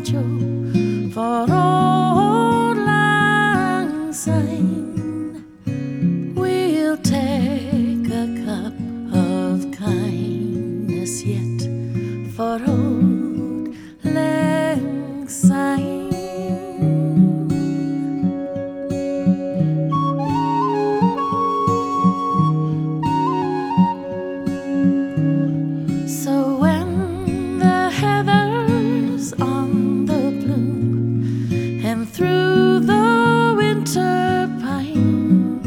Joe, for Auld Lang Syne. We'll take a cup of kindness yet for Auld Lang Syne. So when the heather's on the bloom and through the winter pine,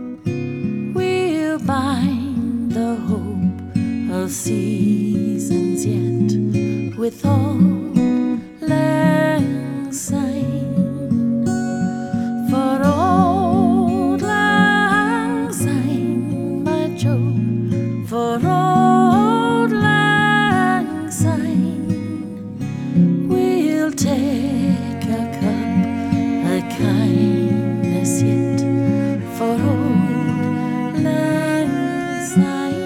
we'll bind the hope of seasons yet with Auld Lang Syne. For Auld Lang Syne, my Joe, for Auld Lang Syne, we'll take a cup of kindness yet for Auld Lang Syne.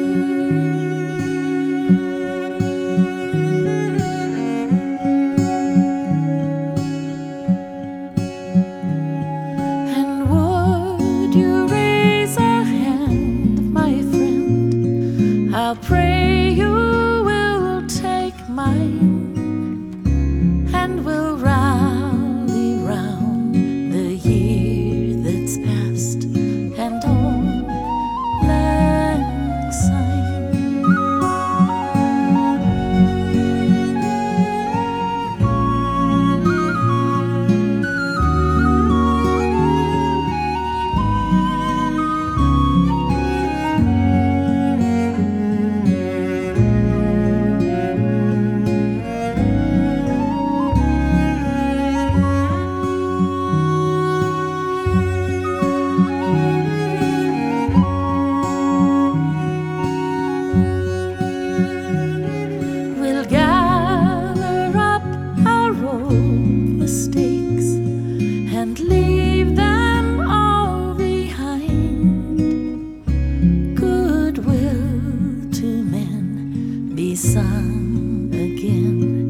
And would you raise a hand, my friend? I'll pray you will take mine, and we'll rally round the year that's past and Auld Lang Syne. We'll gather up our old mistakes and leave them all behind. Goodwill to men be sung again